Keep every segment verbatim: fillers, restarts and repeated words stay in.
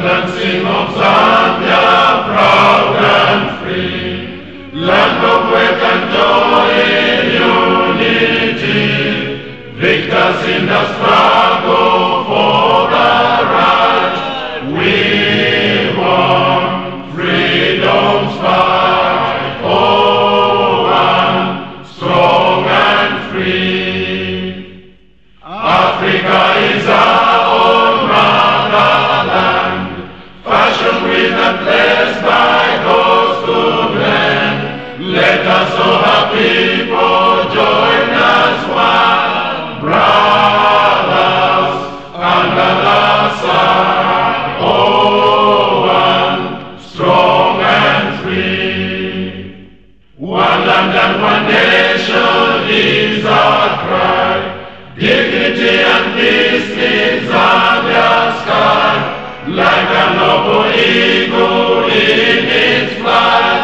Sing of Zambia, proud and free, land of wealth and joy in unity, victors in the struggle for the right. We want freedom's fight, oh, one, strong and free. Africa is our own motherland, fashioned with and blessed by those who blend. Let us, oh, her people, join as one, brothers under the sun, oh, one, strong and free. One land and one nation is our cry, dignity and peace in Zambia's sky. Like a noble eagle in its flight,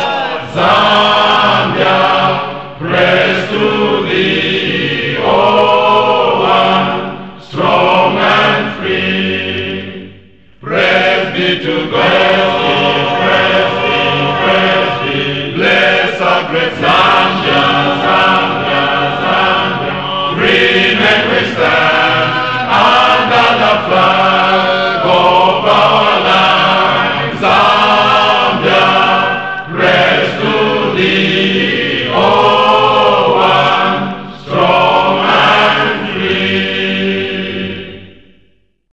Zambia, praise to thee, oh, one, strong and free. Praise be to God, praise be, praise be, bless our great Zambia, Zambia, Zambia. Green and we stand under the flag of our land, Zambia, praise to thee.